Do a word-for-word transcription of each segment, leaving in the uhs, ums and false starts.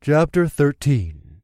Chapter thirteen.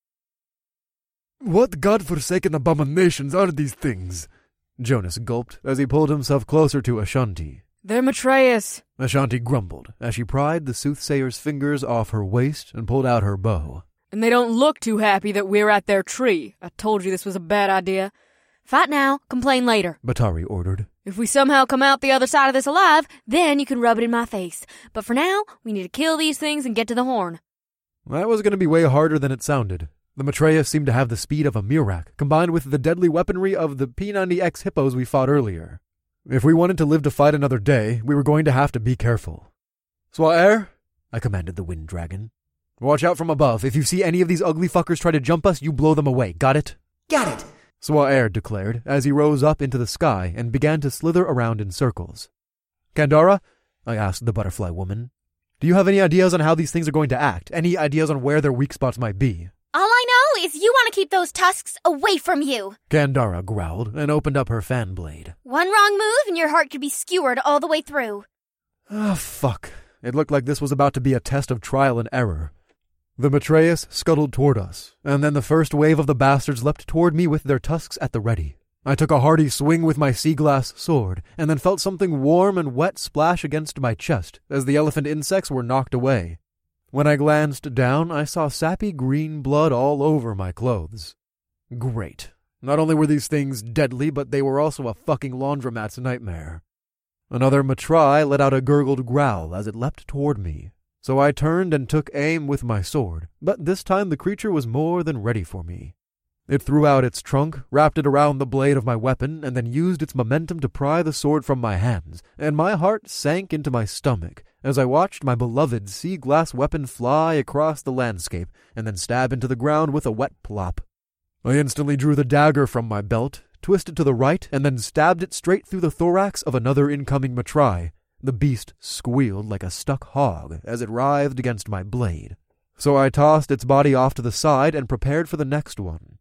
What godforsaken abominations are these things? Jonas gulped as he pulled himself closer to Ashanti. They're Matreus. Ashanti grumbled as she pried the soothsayer's fingers off her waist and pulled out her bow. And they don't look too happy that we're at their tree. I told you this was a bad idea. Fight now, complain later, Batari ordered. If we somehow come out the other side of this alive, then you can rub it in my face. But for now, we need to kill these things and get to the horn. That was going to be way harder than it sounded. The Matreus seemed to have the speed of a Mirak, combined with the deadly weaponry of the P ninety X hippos we fought earlier. If we wanted to live to fight another day, we were going to have to be careful. Swaer, I commanded the wind dragon. Watch out from above. If you see any of these ugly fuckers try to jump us, you blow them away. Got it? Got it, Swaer declared as he rose up into the sky and began to slither around in circles. Kandara, I asked the butterfly woman, do you have any ideas on how these things are going to act? Any ideas on where their weak spots might be? All I know is you want to keep those tusks away from you. Kandara growled and opened up her fan blade. One wrong move and your heart could be skewered all the way through. Ah, oh, fuck. It looked like this was about to be a test of trial and error. The Matreus scuttled toward us, and then the first wave of the bastards leapt toward me with their tusks at the ready. I took a hearty swing with my sea glass sword, and then felt something warm and wet splash against my chest as the elephant insects were knocked away. When I glanced down, I saw sappy green blood all over my clothes. Great. Not only were these things deadly, but they were also a fucking laundromat's nightmare. Another Matrai let out a gurgled growl as it leapt toward me, so I turned and took aim with my sword, but this time the creature was more than ready for me. It threw out its trunk, wrapped it around the blade of my weapon, and then used its momentum to pry the sword from my hands, and my heart sank into my stomach as I watched my beloved sea glass weapon fly across the landscape and then stab into the ground with a wet plop. I instantly drew the dagger from my belt, twisted to the right, and then stabbed it straight through the thorax of another incoming Matrai. The beast squealed like a stuck hog as it writhed against my blade, so I tossed its body off to the side and prepared for the next one.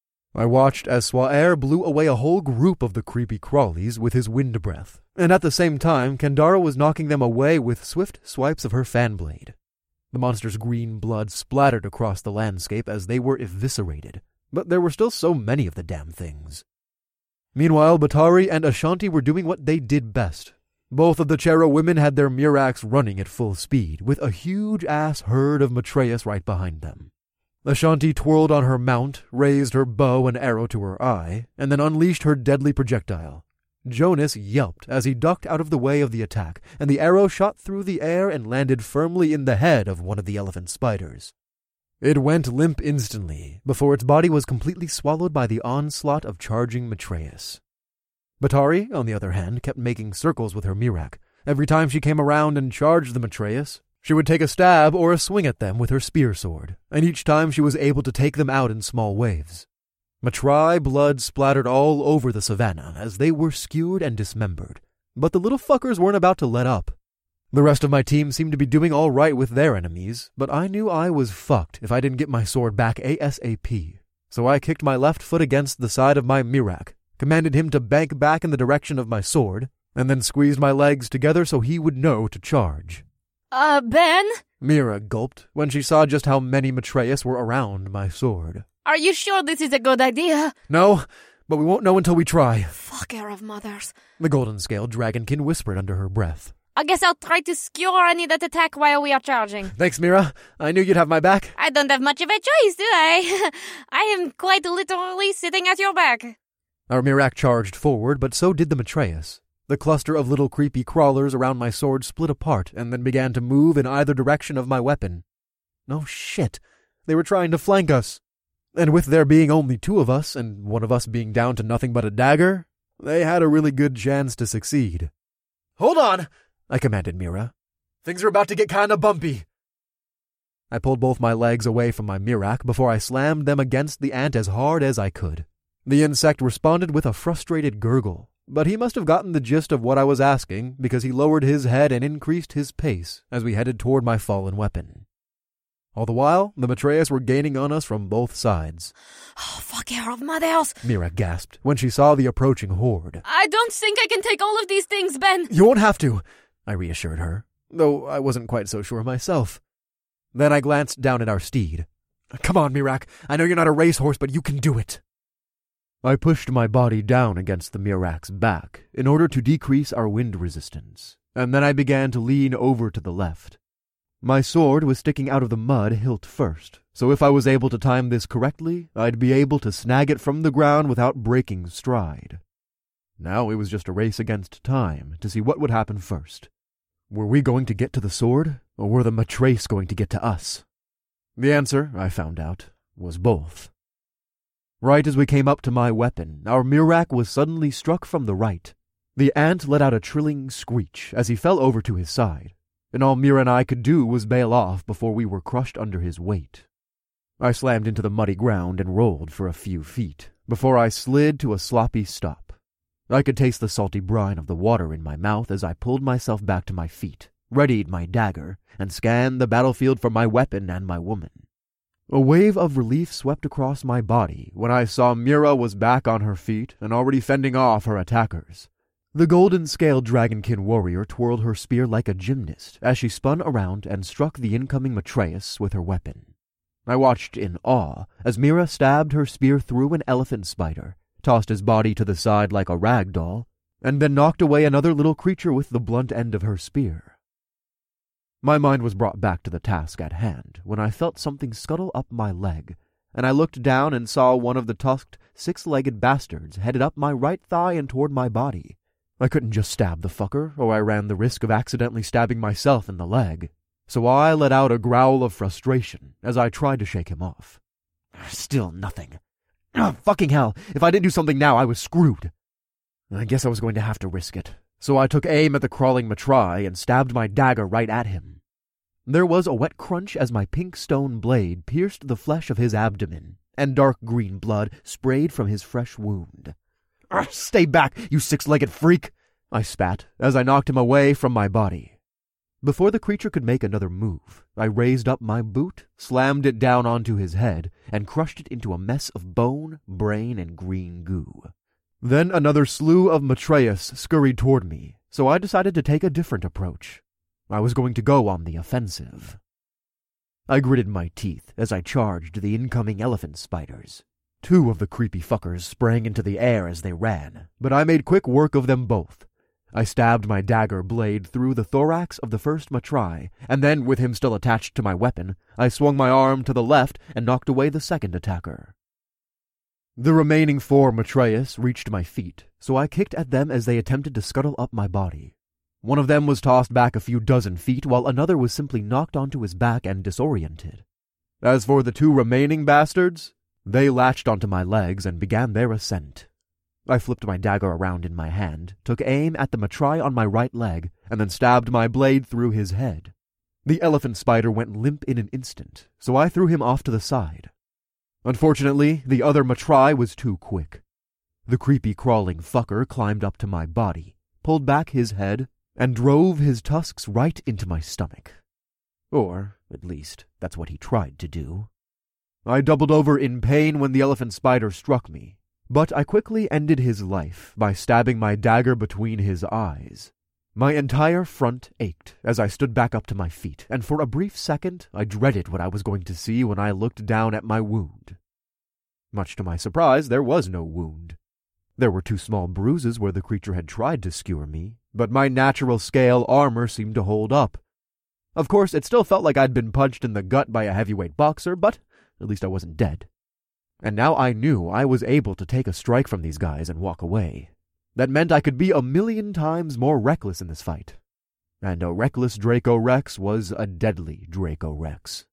I watched as Swaer blew away a whole group of the creepy crawlies with his wind breath, and at the same time Kandara was knocking them away with swift swipes of her fan blade. The monster's green blood splattered across the landscape as they were eviscerated, but there were still so many of the damn things. Meanwhile, Batari and Ashanti were doing what they did best. Both of the Chero women had their Miraks running at full speed, with a huge-ass herd of Matreus right behind them. Ashanti twirled on her mount, raised her bow and arrow to her eye, and then unleashed her deadly projectile. Jonas yelped as he ducked out of the way of the attack, and the arrow shot through the air and landed firmly in the head of one of the elephant spiders. It went limp instantly, before its body was completely swallowed by the onslaught of charging Matreus. Batari, on the other hand, kept making circles with her Mirak. Every time she came around and charged the Matreus, she would take a stab or a swing at them with her spear sword, and each time she was able to take them out in small waves. Matrai blood splattered all over the savannah as they were skewered and dismembered, but the little fuckers weren't about to let up. The rest of my team seemed to be doing all right with their enemies, but I knew I was fucked if I didn't get my sword back ASAP, so I kicked my left foot against the side of my Mirak, commanded him to bank back in the direction of my sword, and then squeezed my legs together so he would know to charge. Uh, Ben? Mira gulped when she saw just how many Matreus were around my sword. Are you sure this is a good idea? No, but we won't know until we try. Fucker of mothers. The golden-scaled dragonkin whispered under her breath. I guess I'll try to skewer any that attack while we are charging. Thanks, Mira. I knew you'd have my back. I don't have much of a choice, do I? I am quite literally sitting at your back. Our Mirak charged forward, but so did the Matreus. The cluster of little creepy crawlers around my sword split apart and then began to move in either direction of my weapon. No shit. They were trying to flank us. And with there being only two of us, and one of us being down to nothing but a dagger, they had a really good chance to succeed. Hold on, I commanded Mira. Things are about to get kinda bumpy. I pulled both my legs away from my Mirak before I slammed them against the ant as hard as I could. The insect responded with a frustrated gurgle, but he must have gotten the gist of what I was asking because he lowered his head and increased his pace as we headed toward my fallen weapon. All the while, the Matreus were gaining on us from both sides. Oh, fuck out of mothers! Mira gasped when she saw the approaching horde. I don't think I can take all of these things, Ben. You won't have to, I reassured her, though I wasn't quite so sure myself. Then I glanced down at our steed. "Come on, Miraak. I know you're not a racehorse, but you can do it." I pushed my body down against the Miraak's back in order to decrease our wind resistance, and then I began to lean over to the left. My sword was sticking out of the mud hilt first, so if I was able to time this correctly, I'd be able to snag it from the ground without breaking stride. Now it was just a race against time to see what would happen first. Were we going to get to the sword, or were the Matrace going to get to us? The answer, I found out, was both. Right as we came up to my weapon, our Miraak was suddenly struck from the right. The ant let out a trilling screech as he fell over to his side, and all Mira and I could do was bail off before we were crushed under his weight. I slammed into the muddy ground and rolled for a few feet, before I slid to a sloppy stop. I could taste the salty brine of the water in my mouth as I pulled myself back to my feet, readied my dagger, and scanned the battlefield for my weapon and my woman. A wave of relief swept across my body when I saw Mira was back on her feet and already fending off her attackers. The golden-scaled dragonkin warrior twirled her spear like a gymnast as she spun around and struck the incoming Matraeus with her weapon. I watched in awe as Mira stabbed her spear through an elephant spider, tossed his body to the side like a rag doll, and then knocked away another little creature with the blunt end of her spear. My mind was brought back to the task at hand when I felt something scuttle up my leg, and I looked down and saw one of the tusked, six-legged bastards headed up my right thigh and toward my body. I couldn't just stab the fucker, or I ran the risk of accidentally stabbing myself in the leg, so I let out a growl of frustration as I tried to shake him off. Still nothing. Oh, fucking hell, if I didn't do something now, I was screwed. I guess I was going to have to risk it, so I took aim at the crawling Matrai and stabbed my dagger right at him. There was a wet crunch as my pink stone blade pierced the flesh of his abdomen, and dark green blood sprayed from his fresh wound. "Stay back, you six-legged freak!" I spat as I knocked him away from my body. Before the creature could make another move, I raised up my boot, slammed it down onto his head, and crushed it into a mess of bone, brain, and green goo. Then another slew of Matraeus scurried toward me, so I decided to take a different approach. I was going to go on the offensive. I gritted my teeth as I charged the incoming elephant spiders. Two of the creepy fuckers sprang into the air as they ran, but I made quick work of them both. I stabbed my dagger blade through the thorax of the first Matrai, and then, with him still attached to my weapon, I swung my arm to the left and knocked away the second attacker. The remaining four Matraeus reached my feet, so I kicked at them as they attempted to scuttle up my body. One of them was tossed back a few dozen feet, while another was simply knocked onto his back and disoriented. As for the two remaining bastards, they latched onto my legs and began their ascent. I flipped my dagger around in my hand, took aim at the Matrai on my right leg, and then stabbed my blade through his head. The elephant spider went limp in an instant, so I threw him off to the side. Unfortunately, the other Matrai was too quick. The creepy crawling fucker climbed up to my body, pulled back his head, and drove his tusks right into my stomach. Or, at least, that's what he tried to do. I doubled over in pain when the elephant spider struck me, but I quickly ended his life by stabbing my dagger between his eyes. My entire front ached as I stood back up to my feet, and for a brief second I dreaded what I was going to see when I looked down at my wound. Much to my surprise, there was no wound. There were two small bruises where the creature had tried to skewer me, but my natural scale armor seemed to hold up. Of course, it still felt like I'd been punched in the gut by a heavyweight boxer, but at least I wasn't dead. And now I knew I was able to take a strike from these guys and walk away. That meant I could be a million times more reckless in this fight. And a reckless Draco Rex was a deadly Draco Rex.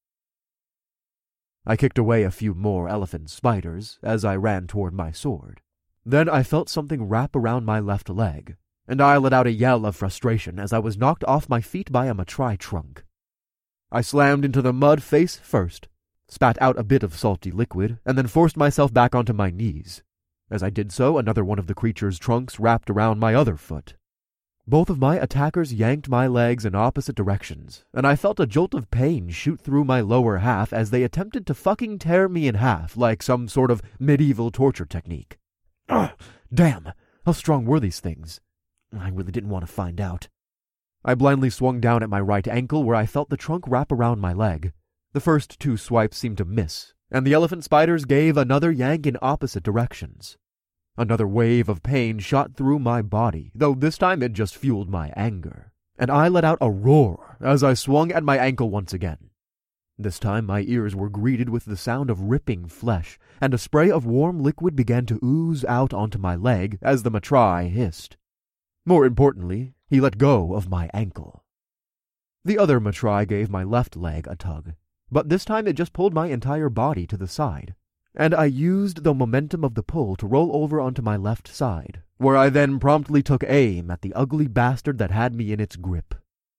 I kicked away a few more elephant spiders as I ran toward my sword. Then I felt something wrap around my left leg, and I let out a yell of frustration as I was knocked off my feet by a Matrai trunk. I slammed into the mud face first, spat out a bit of salty liquid, and then forced myself back onto my knees. As I did so, another one of the creature's trunks wrapped around my other foot. Both of my attackers yanked my legs in opposite directions, and I felt a jolt of pain shoot through my lower half as they attempted to fucking tear me in half like some sort of medieval torture technique. Ugh, damn, how strong were these things? I really didn't want to find out. I blindly swung down at my right ankle where I felt the trunk wrap around my leg. The first two swipes seemed to miss, and the elephant spiders gave another yank in opposite directions. Another wave of pain shot through my body, though this time it just fueled my anger, and I let out a roar as I swung at my ankle once again. This time my ears were greeted with the sound of ripping flesh, and a spray of warm liquid began to ooze out onto my leg as the Matrai hissed. More importantly, he let go of my ankle. The other Matrai gave my left leg a tug, but this time it just pulled my entire body to the side, and I used the momentum of the pull to roll over onto my left side, where I then promptly took aim at the ugly bastard that had me in its grip.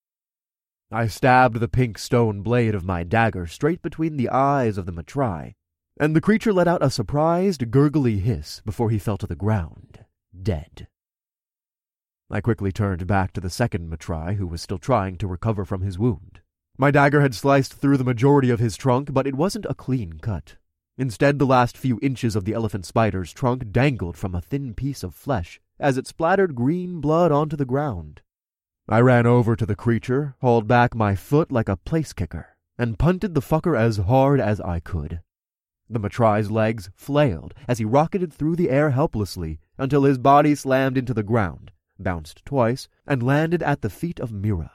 I stabbed the pink stone blade of my dagger straight between the eyes of the Matrai, and the creature let out a surprised, gurgly hiss before he fell to the ground, dead. I quickly turned back to the second Matrai, who was still trying to recover from his wound. My dagger had sliced through the majority of his trunk, but it wasn't a clean cut. Instead, the last few inches of the elephant spider's trunk dangled from a thin piece of flesh as it splattered green blood onto the ground. I ran over to the creature, hauled back my foot like a place kicker, and punted the fucker as hard as I could. The Matrai's legs flailed as he rocketed through the air helplessly until his body slammed into the ground, bounced twice, and landed at the feet of Mira.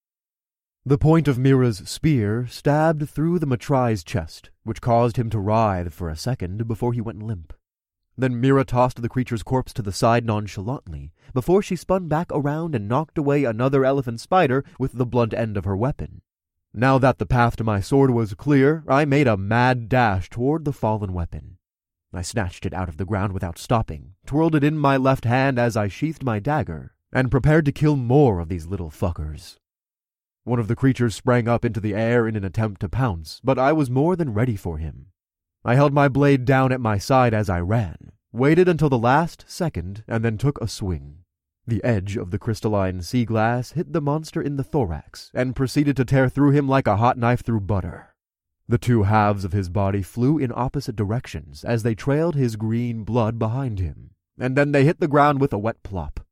The point of Mira's spear stabbed through the Matrai's chest, which caused him to writhe for a second before he went limp. Then Mira tossed the creature's corpse to the side nonchalantly, before she spun back around and knocked away another elephant spider with the blunt end of her weapon. Now that the path to my sword was clear, I made a mad dash toward the fallen weapon. I snatched it out of the ground without stopping, twirled it in my left hand as I sheathed my dagger, and prepared to kill more of these little fuckers. One of the creatures sprang up into the air in an attempt to pounce, but I was more than ready for him. I held my blade down at my side as I ran, waited until the last second, and then took a swing. The edge of the crystalline sea glass hit the monster in the thorax, and proceeded to tear through him like a hot knife through butter. The two halves of his body flew in opposite directions as they trailed his green blood behind him, and then they hit the ground with a wet plop.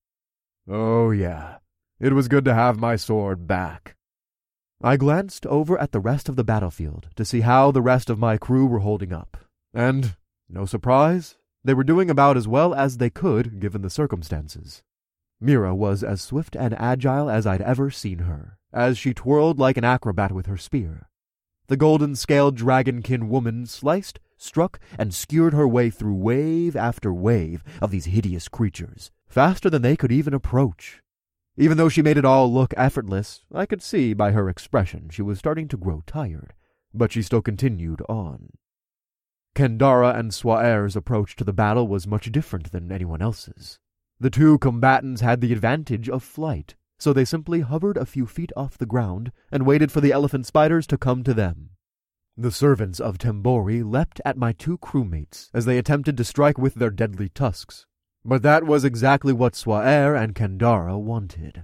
Oh yeah, it was good to have my sword back. I glanced over at the rest of the battlefield to see how the rest of my crew were holding up, and, no surprise, they were doing about as well as they could given the circumstances. Mira was as swift and agile as I'd ever seen her, as she twirled like an acrobat with her spear. The golden-scaled dragonkin woman sliced, struck, and skewered her way through wave after wave of these hideous creatures, faster than they could even approach. Even though she made it all look effortless, I could see by her expression she was starting to grow tired, but she still continued on. Kendara and Swaer's approach to the battle was much different than anyone else's. The two combatants had the advantage of flight, so they simply hovered a few feet off the ground and waited for the elephant spiders to come to them. The servants of Tembori leapt at my two crewmates as they attempted to strike with their deadly tusks, but that was exactly what Swaer and Kendara wanted.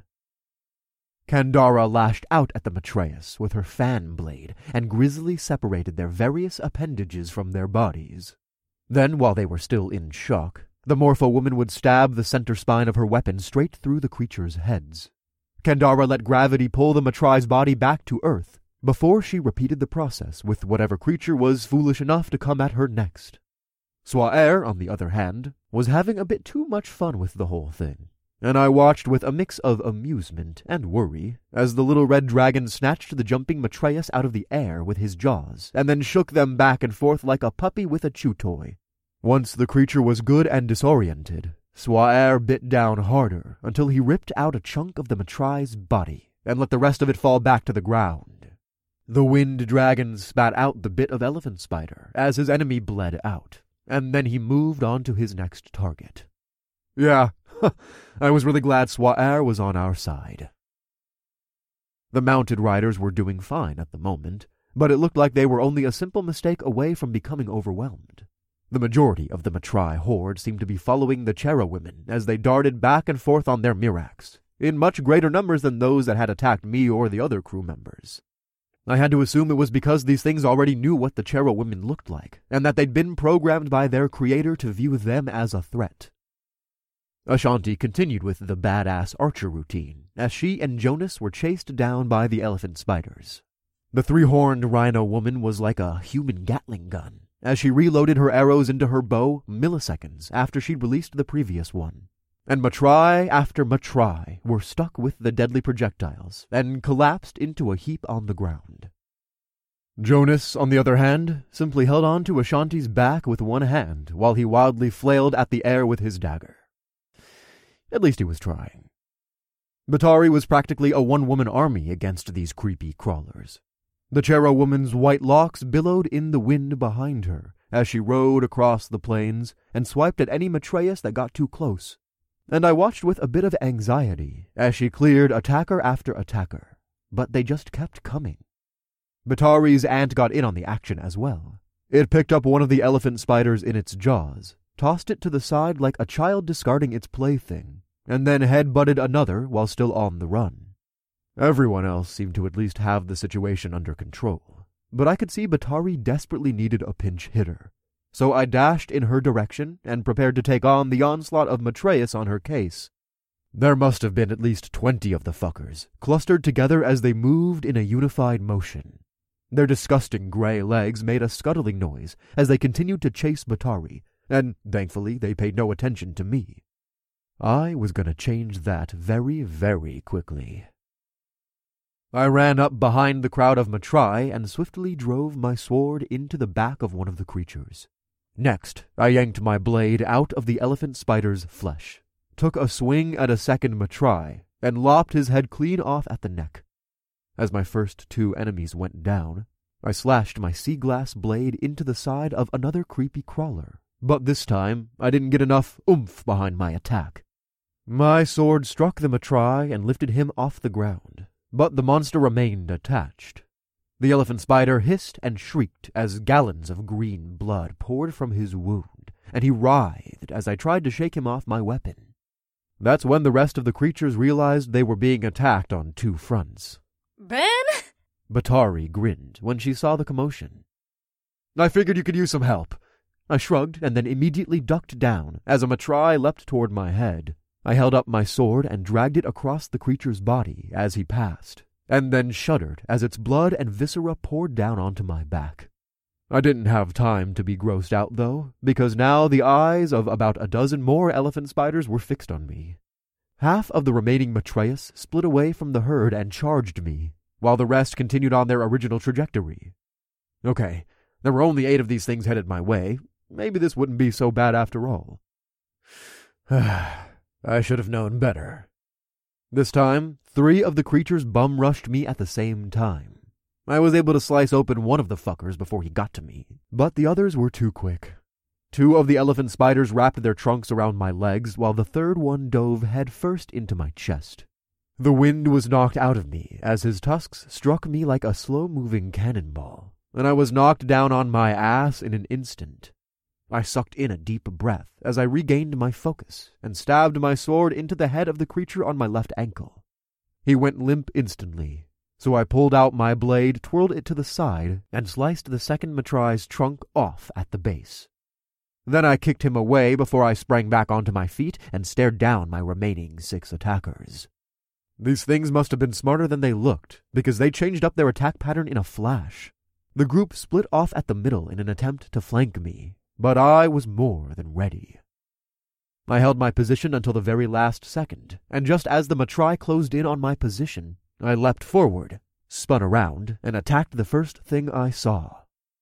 Kendara lashed out at the Matreus with her fan blade and grisly separated their various appendages from their bodies. Then, while they were still in shock, the Morpho woman would stab the center spine of her weapon straight through the creatures' heads. Kendara let gravity pull the Matrai's body back to Earth before she repeated the process with whatever creature was foolish enough to come at her next. Swaer, on the other hand, was having a bit too much fun with the whole thing, and I watched with a mix of amusement and worry as the little red dragon snatched the jumping Matreus out of the air with his jaws and then shook them back and forth like a puppy with a chew toy. Once the creature was good and disoriented, Swaer bit down harder until he ripped out a chunk of the Matrai's body and let the rest of it fall back to the ground. The wind dragon spat out the bit of elephant spider as his enemy bled out, and then he moved on to his next target. Yeah, I was really glad Swaer was on our side. The mounted riders were doing fine at the moment, but it looked like they were only a simple mistake away from becoming overwhelmed. The majority of the Matrai horde seemed to be following the Chera women as they darted back and forth on their Mirax, in much greater numbers than those that had attacked me or the other crew members. I had to assume it was because these things already knew what the Chera women looked like, and that they'd been programmed by their creator to view them as a threat. Ashanti continued with the badass archer routine, as she and Jonas were chased down by the elephant spiders. The three-horned rhino woman was like a human Gatling gun, as she reloaded her arrows into her bow milliseconds after she'd released the previous one. And Matrai after Matrai were stuck with the deadly projectiles and collapsed into a heap on the ground. Jonas, on the other hand, simply held on to Ashanti's back with one hand while he wildly flailed at the air with his dagger. At least he was trying. Batari was practically a one-woman army against these creepy crawlers. The Chero woman's white locks billowed in the wind behind her as she rode across the plains and swiped at any Matreus that got too close. And I watched with a bit of anxiety as she cleared attacker after attacker, but they just kept coming. Batari's ant got in on the action as well. It picked up one of the elephant spiders in its jaws, tossed it to the side like a child discarding its plaything, and then head-butted another while still on the run. Everyone else seemed to at least have the situation under control, but I could see Batari desperately needed a pinch hitter. So I dashed in her direction and prepared to take on the onslaught of Matreus on her case. There must have been at least twenty of the fuckers, clustered together as they moved in a unified motion. Their disgusting gray legs made a scuttling noise as they continued to chase Batari, and thankfully they paid no attention to me. I was going to change that very, very quickly. I ran up behind the crowd of Matrai and swiftly drove my sword into the back of one of the creatures. Next, I yanked my blade out of the elephant spider's flesh, took a swing at a second Matrai, and lopped his head clean off at the neck. As my first two enemies went down, I slashed my sea glass blade into the side of another creepy crawler, but this time I didn't get enough oomph behind my attack. My sword struck the Matrai and lifted him off the ground, but the monster remained attached. The elephant spider hissed and shrieked as gallons of green blood poured from his wound, and he writhed as I tried to shake him off my weapon. That's when the rest of the creatures realized they were being attacked on two fronts. Ben? Batari grinned when she saw the commotion. I figured you could use some help. I shrugged and then immediately ducked down as a Matrai leapt toward my head. I held up my sword and dragged it across the creature's body as he passed, and then shuddered as its blood and viscera poured down onto my back. I didn't have time to be grossed out, though, because now the eyes of about a dozen more elephant spiders were fixed on me. Half of the remaining Matreus split away from the herd and charged me, while the rest continued on their original trajectory. Okay, there were only eight of these things headed my way. Maybe this wouldn't be so bad after all. I should have known better. This time, three of the creatures bum-rushed me at the same time. I was able to slice open one of the fuckers before he got to me, but the others were too quick. Two of the elephant spiders wrapped their trunks around my legs, while the third one dove headfirst into my chest. The wind was knocked out of me as his tusks struck me like a slow-moving cannonball, and I was knocked down on my ass in an instant. I sucked in a deep breath as I regained my focus and stabbed my sword into the head of the creature on my left ankle. He went limp instantly, so I pulled out my blade, twirled it to the side, and sliced the second Matrai's trunk off at the base. Then I kicked him away before I sprang back onto my feet and stared down my remaining six attackers. These things must have been smarter than they looked, because they changed up their attack pattern in a flash. The group split off at the middle in an attempt to flank me, but I was more than ready. I held my position until the very last second, and just as the Matrai closed in on my position, I leapt forward, spun around, and attacked the first thing I saw.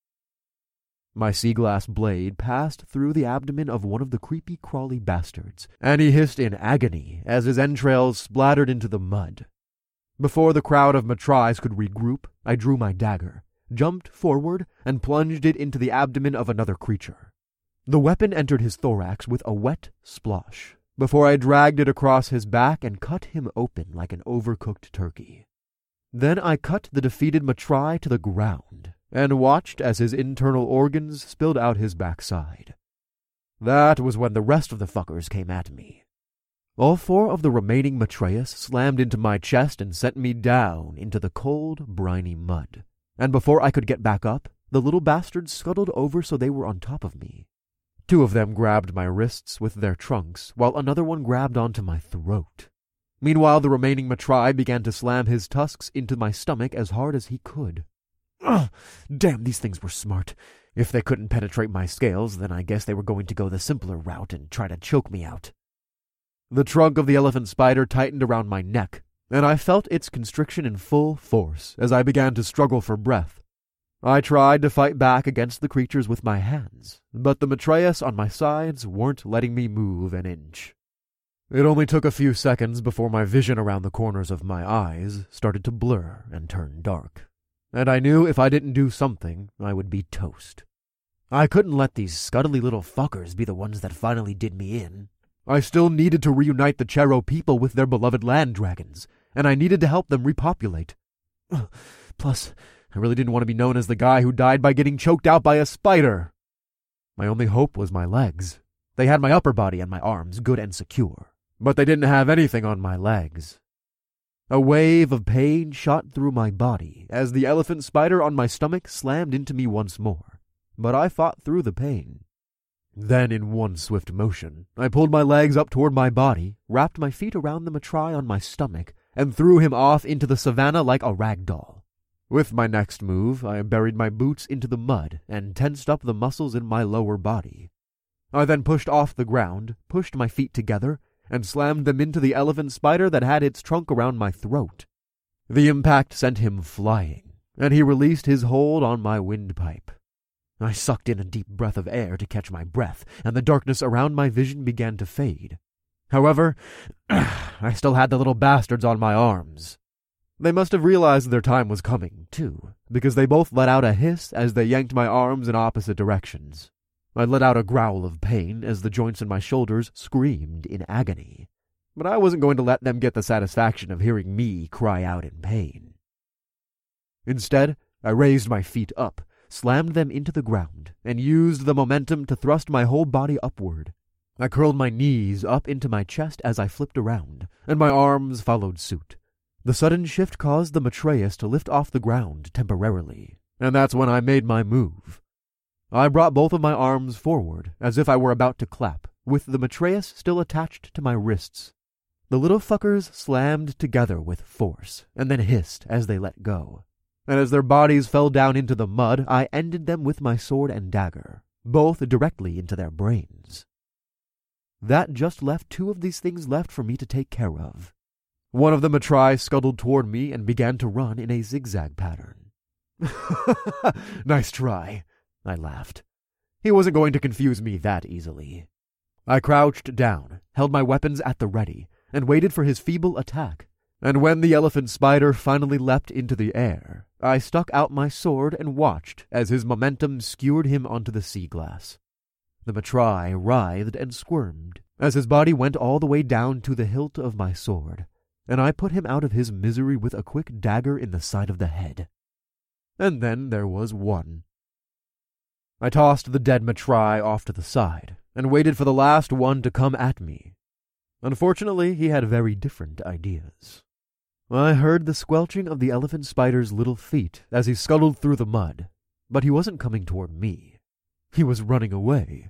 My sea glass blade passed through the abdomen of one of the creepy crawly bastards, and he hissed in agony as his entrails splattered into the mud. Before the crowd of Matrais could regroup, I drew my dagger, jumped forward, and plunged it into the abdomen of another creature. The weapon entered his thorax with a wet splosh, before I dragged it across his back and cut him open like an overcooked turkey. Then I cut the defeated Matrai to the ground, and watched as his internal organs spilled out his backside. That was when the rest of the fuckers came at me. All four of the remaining Matreus slammed into my chest and sent me down into the cold, briny mud. And before I could get back up, the little bastards scuttled over so they were on top of me. Two of them grabbed my wrists with their trunks, while another one grabbed onto my throat. Meanwhile, the remaining Matrai began to slam his tusks into my stomach as hard as he could. Ugh, damn, these things were smart. If they couldn't penetrate my scales, then I guess they were going to go the simpler route and try to choke me out. The trunk of the elephant spider tightened around my neck, and I felt its constriction in full force as I began to struggle for breath. I tried to fight back against the creatures with my hands, but the Maitreya on my sides weren't letting me move an inch. It only took a few seconds before my vision around the corners of my eyes started to blur and turn dark, and I knew if I didn't do something, I would be toast. I couldn't let these scuttly little fuckers be the ones that finally did me in. I still needed to reunite the Chero people with their beloved land dragons, and I needed to help them repopulate. Plus, I really didn't want to be known as the guy who died by getting choked out by a spider. My only hope was my legs. They had my upper body and my arms good and secure, but they didn't have anything on my legs. A wave of pain shot through my body as the elephant spider on my stomach slammed into me once more, but I fought through the pain. Then, in one swift motion, I pulled my legs up toward my body, wrapped my feet around the Matrai on my stomach, and threw him off into the savannah like a rag doll. With my next move, I buried my boots into the mud and tensed up the muscles in my lower body. I then pushed off the ground, pushed my feet together, and slammed them into the elephant spider that had its trunk around my throat. The impact sent him flying, and he released his hold on my windpipe. I sucked in a deep breath of air to catch my breath, and the darkness around my vision began to fade. However, I still had the little bastards on my arms. They must have realized their time was coming, too, because they both let out a hiss as they yanked my arms in opposite directions. I let out a growl of pain as the joints in my shoulders screamed in agony, but I wasn't going to let them get the satisfaction of hearing me cry out in pain. Instead, I raised my feet up, slammed them into the ground, and used the momentum to thrust my whole body upward. I curled my knees up into my chest as I flipped around, and my arms followed suit. The sudden shift caused the Maitreya to lift off the ground temporarily, and that's when I made my move. I brought both of my arms forward, as if I were about to clap, with the Maitreya still attached to my wrists. The little fuckers slammed together with force, and then hissed as they let go. And as their bodies fell down into the mud, I ended them with my sword and dagger, both directly into their brains. That just left two of these things left for me to take care of. One of the Matrai scuttled toward me and began to run in a zigzag pattern. Nice try, I laughed. He wasn't going to confuse me that easily. I crouched down, held my weapons at the ready, and waited for his feeble attack. And when the elephant spider finally leapt into the air, I stuck out my sword and watched as his momentum skewered him onto the sea glass. The Matrai writhed and squirmed as his body went all the way down to the hilt of my sword, and I put him out of his misery with a quick dagger in the side of the head. And then there was one. I tossed the dead Matrai off to the side, and waited for the last one to come at me. Unfortunately, he had very different ideas. I heard the squelching of the elephant spider's little feet as he scuttled through the mud, but he wasn't coming toward me. He was running away.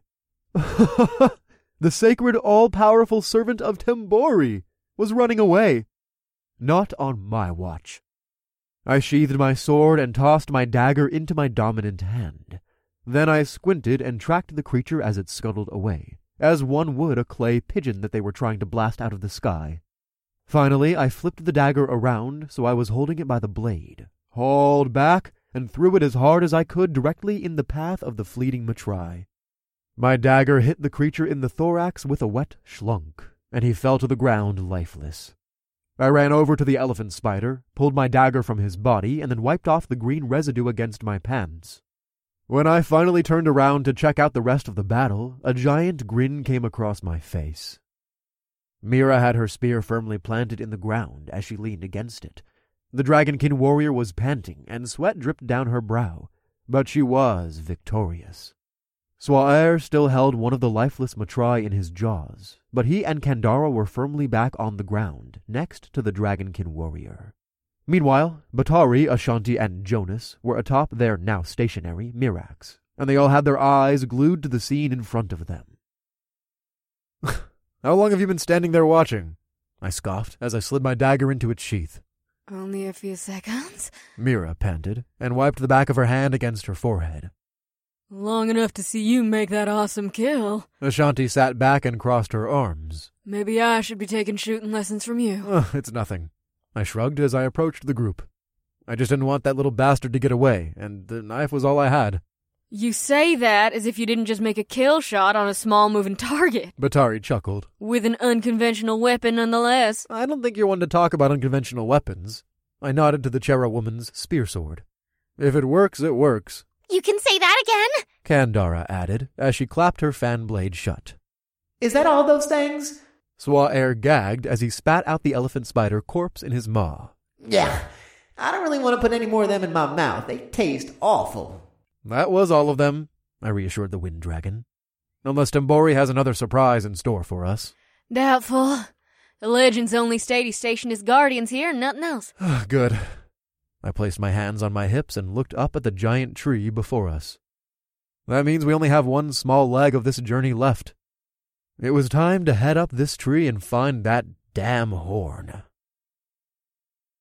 The sacred, all-powerful servant of Tembori was running away. Not on my watch. I sheathed my sword and tossed my dagger into my dominant hand. Then I squinted and tracked the creature as it scuttled away, as one would a clay pigeon that they were trying to blast out of the sky. Finally, I flipped the dagger around so I was holding it by the blade, hauled back, and threw it as hard as I could directly in the path of the fleeting Matrai. My dagger hit the creature in the thorax with a wet schlunk, and he fell to the ground lifeless. I ran over to the elephant spider, pulled my dagger from his body, and then wiped off the green residue against my pants. When I finally turned around to check out the rest of the battle, a giant grin came across my face. Mira had her spear firmly planted in the ground as she leaned against it. The Dragonkin warrior was panting, and sweat dripped down her brow, but she was victorious. Swaer still held one of the lifeless Matrai in his jaws, but he and Kandara were firmly back on the ground, next to the Dragonkin warrior. Meanwhile, Batari, Ashanti, and Jonas were atop their now stationary Mirax, and they all had their eyes glued to the scene in front of them. "How long have you been standing there watching?" I scoffed as I slid my dagger into its sheath. Only a few seconds? Mira panted, and wiped the back of her hand against her forehead. Long enough to see you make that awesome kill. Ashanti sat back and crossed her arms. Maybe I should be taking shooting lessons from you. Oh, it's nothing. I shrugged as I approached the group. I just didn't want that little bastard to get away, and the knife was all I had. You say that as if you didn't just make a kill shot on a small moving target. Batari chuckled. With an unconventional weapon nonetheless. I don't think you're one to talk about unconventional weapons. I nodded to the Chera woman's spear sword. If it works, it works. You can say that again? Kandara added, as she clapped her fan blade shut. Is that all those things? Swa-Air gagged as he spat out the elephant spider corpse in his maw. Yeah, I don't really want to put any more of them in my mouth. They taste awful. That was all of them, I reassured the wind dragon. Unless Tambori has another surprise in store for us. Doubtful. The legend's only stayed he stationed his guardians here and nothing else. Good. I placed my hands on my hips and looked up at the giant tree before us. That means we only have one small leg of this journey left. It was time to head up this tree and find that damn horn.